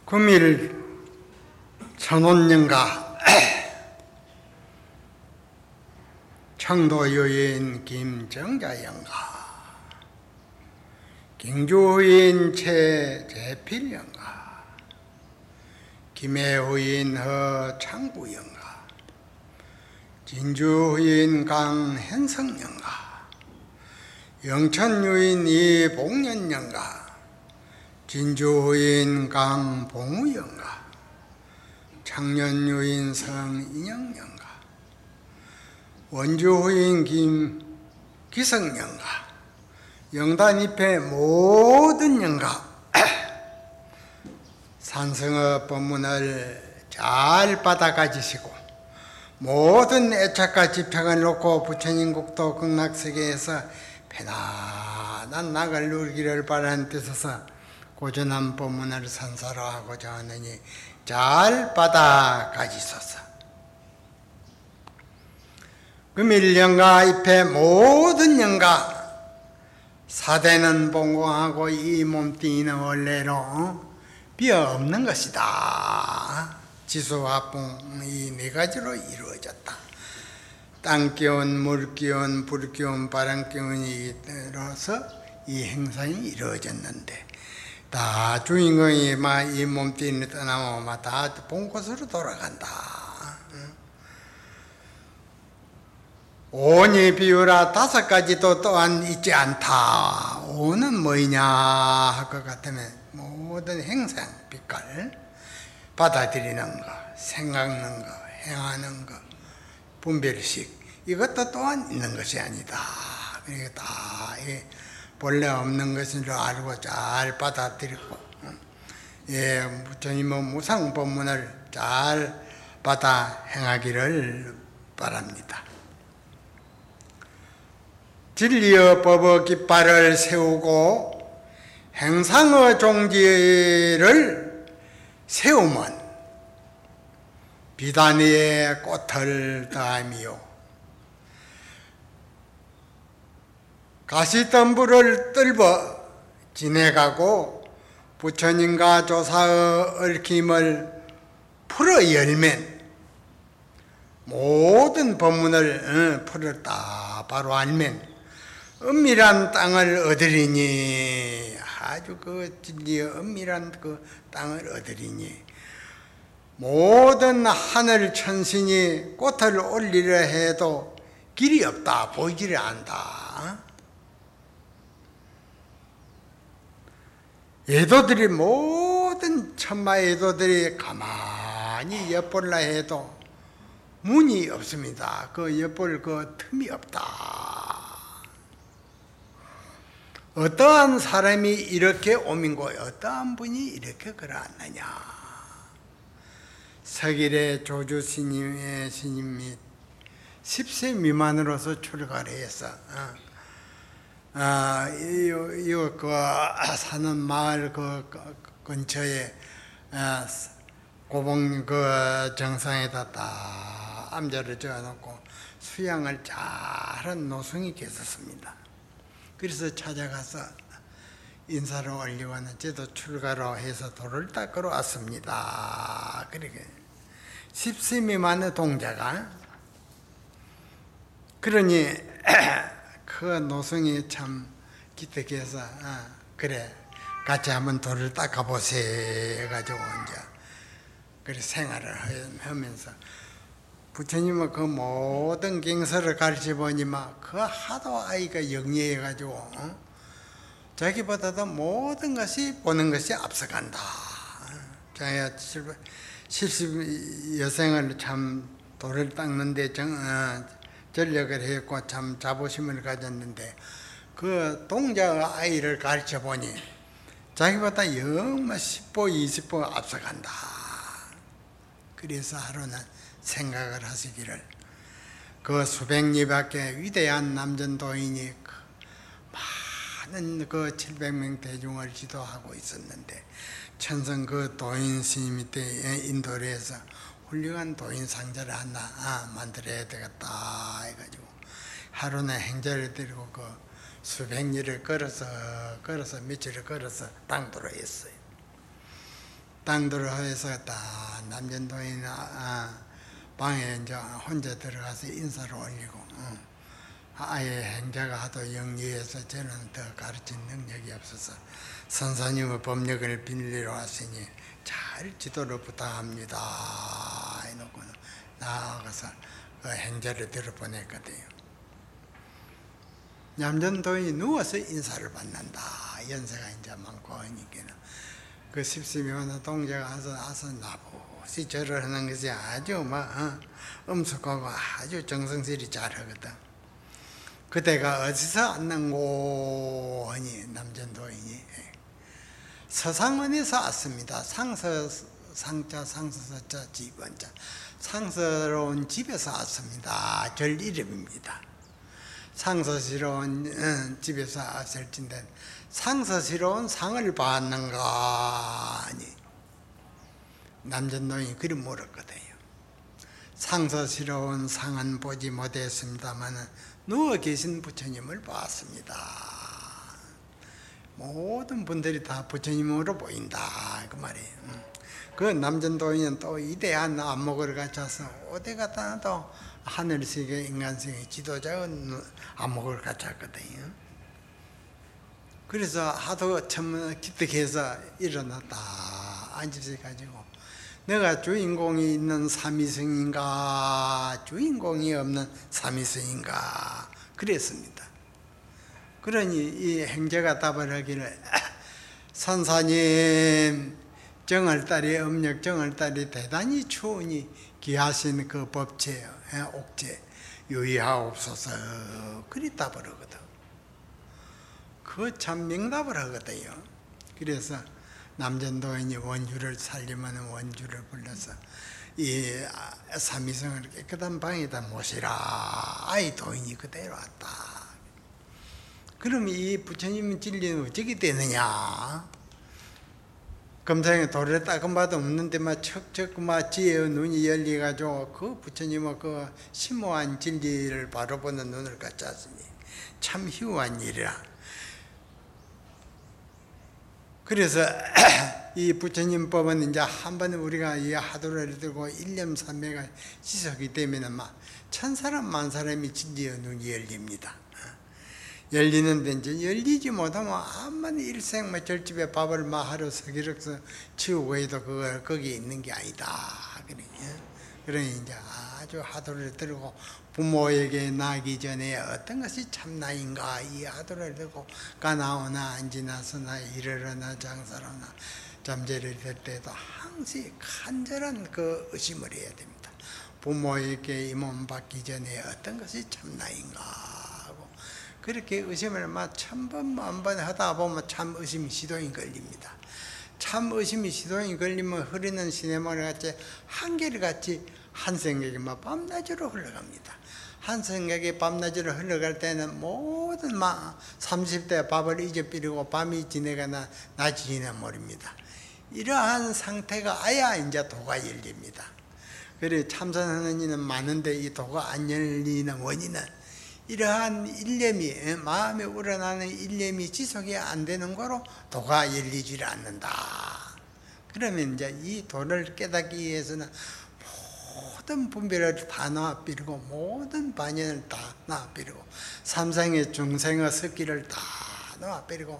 금일 천원영가 청도여인 김정자영가 경주여인 최재필영가 김해여인 허창구영가 진주여인 강현성영가 영천여인 이봉년영가 진주여인 강봉우영가 창년여인 성인영영가 원주여인 김기성영가 영단잎의 모든 영가 산성어 법문을 잘 받아 가지시고 모든 애착과 집착을 놓고 부처님 국도 극락세계에서 편안한 낙을 누리기를 바라는 뜻에서 고전한 법문을 선사로 하고자 하느니 잘 받아 가지소서. 금일영가 잎의 모든 영가 사대는 봉공하고 이 몸뚱이는 원래로 비어 없는 것이다. 지수화풍 이 네 가지로 이루어졌다. 땅기운, 물기운, 불기운, 바람기운이 들어서 이 행상이 이루어졌는데 다 주인공이 막 이 몸뚱이를 떠나면 막 다 본 곳으로 돌아간다. 온이 비유라 다섯 가지도 또한 있지 않다. 온은 뭐냐 할 것 같으면 모든 행상, 빛깔, 받아들이는 것, 생각하는 것, 행하는 것, 분별식 이것도 또한 있는 것이 아니다. 그러니까 다 본래 없는 것인 줄 알고 잘 받아들이고 부처님은 무상법문을 잘 받아 행하기를 바랍니다. 진리의 법의 깃발을 세우고 행상의 종지를 세우면 비단위에 꽃을 더하미요 가시덤불을 뜰어 지내가고 부처님과 조사의 얽힘을 풀어 열면 모든 법문을 풀었다 바로 알면 은밀한 땅을 얻으리니 아주 그 진리의 은밀한 그 땅을 얻으리니 모든 하늘 천신이 꽃을 올리려 해도 길이 없다 보이지를 않다. 예도들이 모든 천마 예도들이 가만히 엿볼라 해도 문이 없습니다. 그 엿볼 그 틈이 없다. 어떠한 사람이 이렇게 오민고 어떠한 분이 이렇게 걸어왔느냐. 서길의 조주 스님이 10세 미만으로서 출가를 해서 그 사는 마을 그 근처에 고봉 그 정상에다 딱 암자를 지어놓고 수양을 잘한 노승이 계셨습니다. 그래서 찾아가서 인사를 올리고 저도 출가로 해서 도를 닦으러 왔습니다. 그러게 10세 미만의 동자가 그러니 그 노승이 참 기특해서 그래 같이 한번 돌을 닦아보세 해가지고 이제 그래 생활을 하면서 부처님은 그 모든 경서를 가르쳐보니만 그 하도 아이가 영리해가지고 자기보다도 모든 것이 보는 것이 앞서간다. 자기가 70여생을 참 돌을 닦는데 전력을 했고 참 자부심을 가졌는데 그 동자의 아이를 가르쳐보니 자기보다 영마 10보 20보 앞서간다. 그래서 하루는 생각을 하시기를 그 수백 리밖에 위대한 남전도인이 많은 그 700명 대중을 지도하고 있었는데 천성 그 도인 스님이 때 인도를 해서 훌륭한 도인 상자를 하나 만들어야 되겠다 해가지고 하루는 행자를 데리고 그 수백 리를 걸어서 며칠을 걸어서 당도로 했어요. 땅들을 해서 딱 남전도인 방에 이제 혼자 들어가서 인사를 올리고 아예 행자가 하도 영리해서 저는 더 가르친 능력이 없어서 선사님의 법력을 빌리러 왔으니 잘 지도를 부탁합니다 해놓고는 나아가서 그 행자를 들어보냈거든요. 남전도인이 누워서 인사를 받는다. 연세가 이제 많고 하니까는 그 십시묘나 동자가 와서 나보시 절을 하는 것이 아주 막 엄숙하고 아주 정성스레 잘하거든. 그때가 어디서 왔는고 하니 남전도인이 서상원에서 왔습니다. 상자 상서자 집원자 상서로운 집에서 왔습니다. 절 이름입니다. 상서스러운 집에서 왔을진데 상서스러운 상을 받는가 하니 남전도인이 그리 물었거든요. 상서스러운 상은 보지 못했습니다만 누워 계신 부처님을 봤습니다. 모든 분들이 다 부처님으로 보인다 그 말이에요. 그 남전도인은 또 위대한 안목을 갖춰서 어디 갔다 놔도 하늘세계 인간세계 지도자의 안목을 갖췄거든요. 그래서 하도 참 기특해서 일어났다 앉으셔 가지고 내가 주인공이 있는 삼위성인가 주인공이 없는 삼위성인가 그랬습니다. 그러니 이 행자가 답을 하기를 선사님 정월달이 음력 정월달이 대단히 추우니 귀하신 그 법체 옥체 유의하옵소서 그리 답을 하거든. 그 참 명답을 하거든요. 그래서 남전도인이 원주를 살리면 원주를 불러서 이 삼위성을 깨끗한 방에다 모시라. 아이 도인이 그대로 왔다. 그럼 이 부처님 진리는 어떻게 되느냐? 금상에 돌에 닦은 바도 없는데 막 척척 막 지혜의 눈이 열려가지고 그 부처님의 그 심오한 진리를 바로 보는 눈을 갖췄으니 참 희우한 일이라. 그래서 이 부처님 법은 이제 한번 우리가 이 하도를 들고 일념삼매가 지속이 되면은 막 천사람 만사람이 진리의 눈이 열립니다. 열리는데 이제 열리지 못하면 암만 일생 뭐 절집에 밥을 막 하루 서기력서 치우고 해도 그거 거기 있는 게 아니다. 그러니 이제 아주 하도를 들고 부모에게 나기 전에 어떤 것이 참나인가 이 하도를 들고 가나오나 앉이나서나 일어나 장사로나 잠재를 들 때도 항상 간절한 그 의심을 해야 됩니다. 부모에게 이 몸 받기 전에 어떤 것이 참나인가 하고 그렇게 의심을 막 천번 만번 하다 보면 참 의심이 시동이 걸립니다. 참 의심이 시동이 걸리면 흐르는 시냇물 같이 한결같이 한 생각이 막 밤낮으로 흘러갑니다. 한 생각이 밤낮으로 흘러갈 때는 모든 막 30대 밥을 잊어버리고 밤이 지내거나 낮이 지내버립니다. 이러한 상태가 아야 이제 도가 열립니다. 그래 참선하는 이는 많은데 이 도가 안 열리는 원인은 이러한 일념이 마음에 우러나는 일념이 지속이 안 되는 거로 도가 열리질 않는다. 그러면 이제 이 도를 깨닫기 위해서는 모든 분별을 다 놔버리고 모든 반연을 다 놔버리고 삼상의 중생의 습기를 다 놔버리고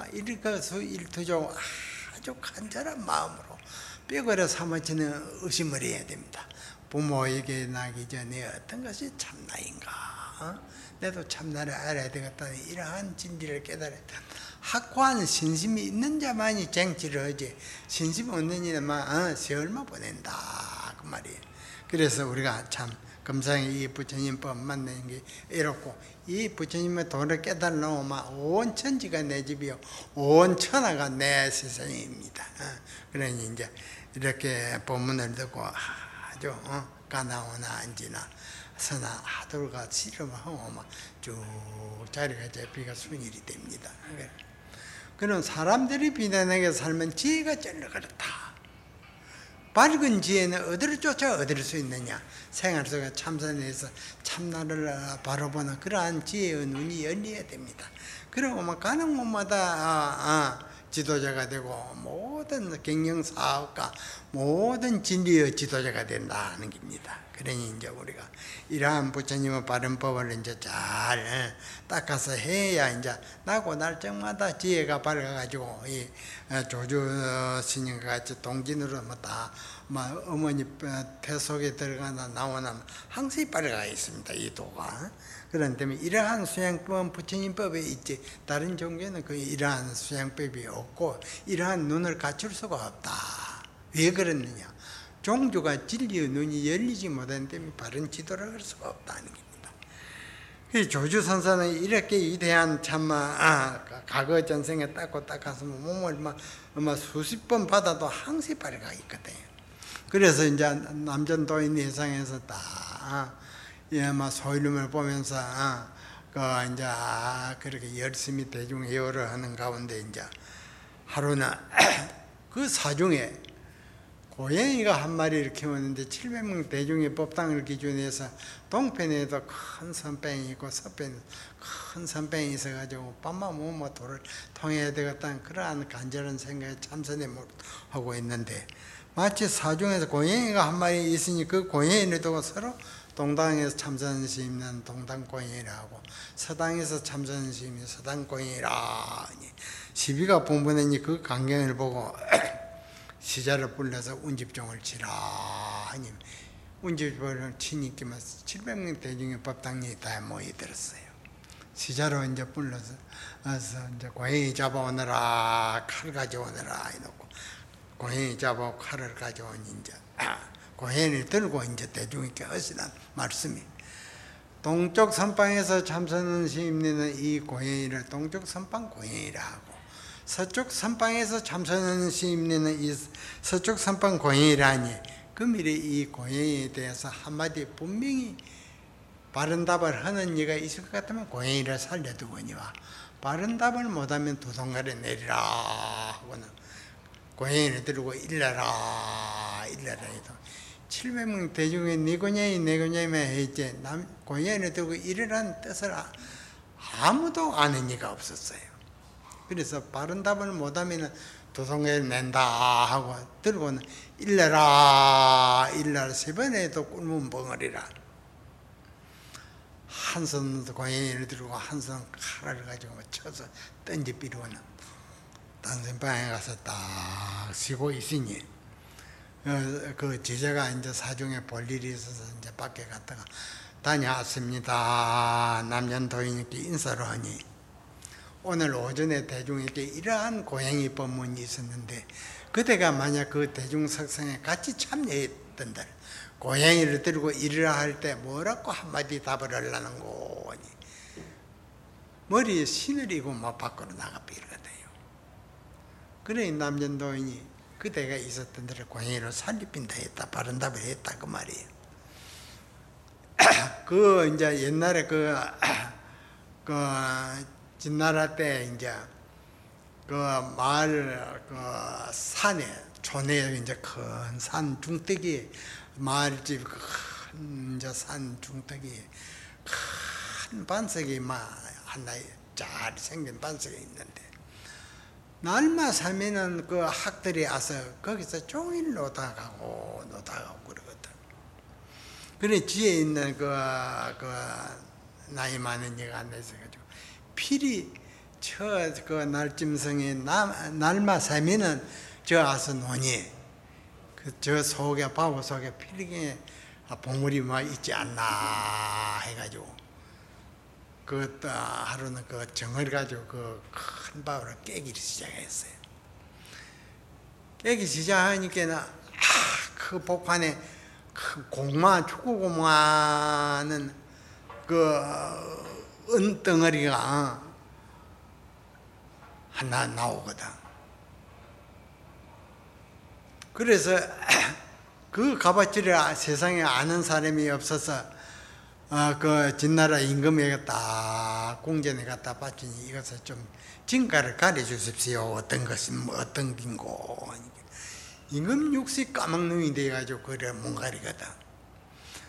일거수일투족 아주 간절한 마음으로 뼈거려 삼아지는 의심을 해야 됩니다. 부모에게 나기 전에 어떤 것이 참나인가? 내도 참나를 알아야 되겠다는 이러한 진리를 깨달았다. 확고한 신심이 있는 자만이 쟁취를 하지 신심 없는 이는 세월만 보낸다 그 말이에요. 그래서 우리가 참 금상에 이 부처님 법 만나는 게 이렇고 이 부처님의 도를 깨달으면 온 천지가 내 집이요 온 천하가 내 세상입니다. 그러니 이제 이렇게 법문을 듣고 아주 가나오나 앉으나 서나 하도가 씨름하고 쭉 자리가 잡히가 순일이 됩니다. 그럼 사람들이 비난하게 살면 지혜가 절로 그렇다. 밝은 지혜는 어디를 쫓아 얻을 수 있느냐? 생활 속에 참선해서 참나를 바로 보는 그러한 지혜의 눈이 열려야 됩니다. 그러고 가는 곳마다 지도자가 되고 모든 경영사업가 모든 진리의 지도자가 된다는 겁니다. 그러니 이제 우리가 이러한 부처님의 바른 법을 이제 잘 닦아서 해야 이제 나고 날짜마다 지혜가 밝아가지고 이 조주 스님과 같이 동진으로 뭐다 어머니 태 속에 들어가나 나오나 항상 밝아가 있습니다. 이 도가. 그런 때문에 이러한 수양법은 부처님법에 있지 다른 종교는 그 이러한 수양법이 없고 이러한 눈을 갖출 수가 없다. 왜 그러느냐? 종교가 진리의 눈이 열리지 못한 때문에 바른 지도를 할 수가 없다는 겁니다. 그래서 조주선사는 이렇게 위대한 참마 과거 전생에 닦아서 몸을 수십 번 받아도 항상 밝아 있거든요. 그래서 이제 남전도인 예상에서 딱 소일름을 보면서 이제 그렇게 열심히 대중예우를 하는 가운데 이제 하루는 그 사중에 고양이가 한 마리를 키웠는데 700명 대중의 법당을 기준해서 동편에도 큰 선뱅이 있고 서편에 큰 선뱅이 있어가지고 밤만 뭐 돌을 통해야 되겠다는 그러한 간절한 생각에 참선에 하고 있는데 마치 사중에서 고양이가 한 마리 있으니 그 고양이를 두고 서로 동당에서 참선 스님은 동당 고양이라고 서당에서 참선 스님은 서당 고양이라 시비가 분분하니 그 광경을 보고 시자를 불러서 운집종을 치라 하니 운집종을 치니까 700명 대중의 법당이 다 모여들었어요. 시자로 이제 불러서 이제 고양이 잡아오느라 칼 가져오느라 이놓고 고양이 잡아 칼을 가져오니 이제 고양이를 들고 이제 대중에게 하시는 말씀이 동쪽 선방에서 참선은 스님네는 이 고양이를 동쪽 선방 고양이라 하고 서쪽 선방에서 참선하는 스님네는 이 서쪽 선방 고양이라니 그 미래 이 고양이에 대해서 한마디 분명히 바른 답을 하는 이가 있을 것 같으면 고양이를 살려두거니와 바른 답을 못하면 두 손가락에 내리라 하고는 고양이를 들고 일러라 해도 700명 대중에 네 고양이만 했지 고양이를 들고 일으라는 뜻을 아무도 아는 이가 없었어요. 그래서 바른 답을 못하면 두 손가락을 낸다 하고 들고는 일러라 세 번에도 꿀문 벙어리라 한 손 고양이를 들고 한 손 칼을 가지고 쳐서 던지 비르고는 단선방에 가서 딱 쉬고 있으니 그 제자가 이제 사중에 볼 일이 있어서 이제 밖에 갔다가 다녀왔습니다. 남전도인께 인사를 하니 오늘 오전에 대중에게 이러한 고양이 법문이 있었는데 그대가 만약 그 대중석상에 같이 참여했던들 고양이를 들고 일을 할 때 뭐라고 한마디 답을 하려는 거니 머리에 시늘이고 막 밖으로 나가버리거든요. 그래 남전도인이 그대가 있었던 데를 고양이로 살리빈다 했다 바른 답을 했다 그 말이에요. 그 이제 옛날에 그 진나라 때 이제 그 마을 그 산에 촌에 이제 큰 산 중턱이 마을집 큰 이제 산 중턱이 큰 반석이 막 하나 잘 생긴 반석이 있는데 날마 살면은 그 학들이 와서 거기서 종일 노다가고 그러거든. 그래 뒤에 있는 그 나이 많은 얘가 앉아서 가지고 필히 그 날짐승에 날마 살면은 저 와서 노니 저 속에 바보 속에 필리게 봉우리 막 있지 않나 해가지고 그 하루는 그 정을 가지고 그 큰 바위를 깨기를 시작했어요. 깨기 시작하니까는 그 복판에 그 축구공마는 그 은덩어리가 하나 나오거든. 그래서 그 값어치를 세상에 아는 사람이 없어서 그 진나라 임금에게 딱 궁전에 갖다 바치니 이것을 좀 진가를 가려 주십시오. 어떤 것은 어떤 긴고. 임금 육시 까막눈이 돼가지고 그래 몽가리거든.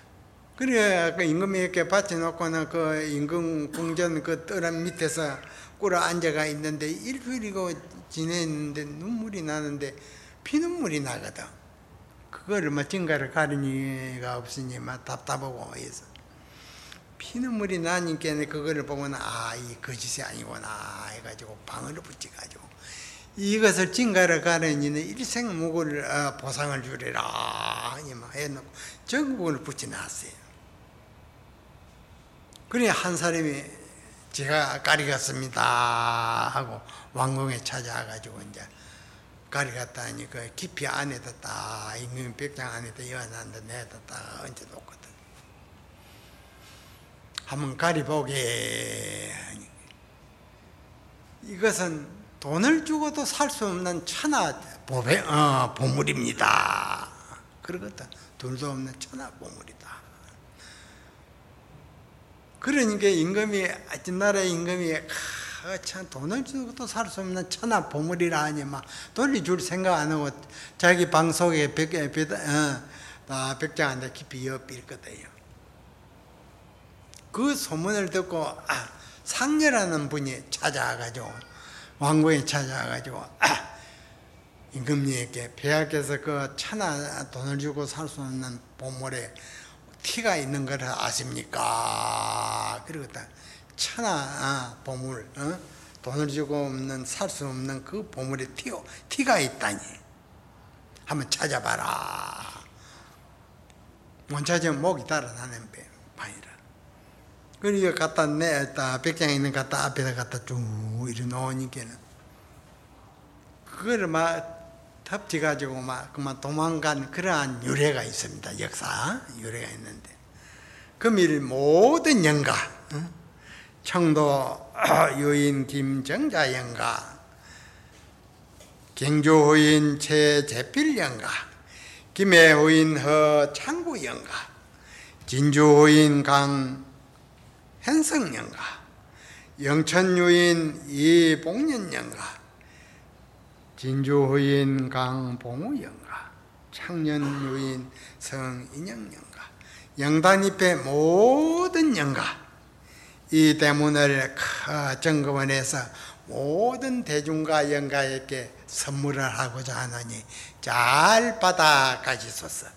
그래 그 임금에게 바쳐놓고는 그 임금 궁전 그 뜰 밑에서 꿇어 앉아가 있는데 일주일이고 지냈는데 눈물이 나는데 피눈물이 나거든. 그거를 뭐 증가를 가르니가 없으니 막 답답하고 해서 피눈물이 나니까 그거를 보면 이 거짓이 아니구나 해가지고 방어를 붙여가지고 이것을 증가를 가르니는 일생목을 보상을 주리라 해놓고 전국을 붙여놨어요. 그래 한 사람이 제가 가리 갔습니다 하고 왕궁에 찾아와가지고 이제 가리 갔다 하니 그 깊이 안에다 딱 임금 벽장 안에다 여놨는데 내다 딱 얹어놓거든. 한번 가리 보게 하니 이것은 돈을 주고도 살 수 없는 천하 보물입니다. 그러거든. 돈도 없는 천하 보물이다. 그러니까 임금이 나라의 임금이 참 돈을 주고도 살 수 없는 천하 보물이라 하니 막 돌려줄 생각 안 하고 자기 방 속에 벽장한테 깊이 엿빌거든요. 그 소문을 듣고 상녀라는 분이 찾아와가지고 왕궁에 찾아와가지고 임금님에게 폐하께서 그 천하 돈을 주고 살 수 없는 보물에 티가 있는 걸 아십니까? 그러거든. 천하 보물, 돈을 주고 살 수 없는 그 보물에 티가 있다니. 한번 찾아봐라. 못 찾으면 목이 달아나는 방이라. 그리고 갖다 벽장에 있는 갖다 앞에다 갖다 쭉 이렇게 놓으니까는 그거를 막 덮치가지고 막 그만 도망간 그러한 유래가 있습니다. 역사 유래가 있는데 금일 모든 영가, 청도 유인 김정자 영가, 경주 후인 최재필 영가, 김해 후인 허창구 영가, 진주 후인 강현성 영가, 영천 유인 이봉년 영가, 진주 후인 강봉우 영가, 창년 유인 성인영 영가, 영단잎의 모든 영가, 이 대문을 정금원에서 모든 대중과 영가에게 선물을 하고자 하느니 잘 받아 가지소서.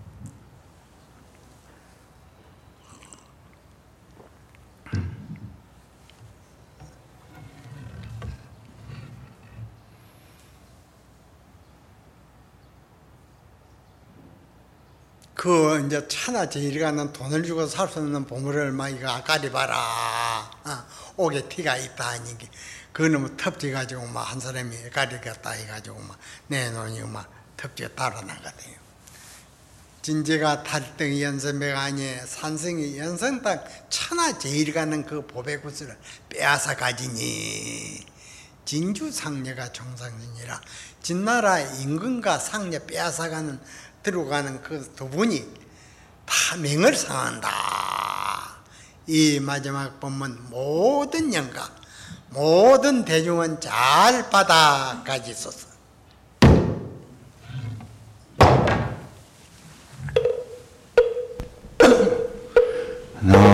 그 이제 천하 제일가는 돈을 주고 살 수 없는 보물을 막 이거 가리 봐라. 옥에 티가 있다 하니 그거는 뭐 텁지가지고 막 한 사람이 가리겠다 해가지고 막 내놓으니 막 텁지가 달아나거든요. 진제가 탈등 연선배가 아니 산성이 연성당 천하 제일가는 그 보배구슬을 빼앗아 가지니 진주 상녀가 정상이라 진나라 임금과 상녀 빼앗아가는 들어가는 그 두 분이 다 명을 상한다. 이 마지막 본문 모든 영가 모든 대중은 잘 받아 가지소서. 나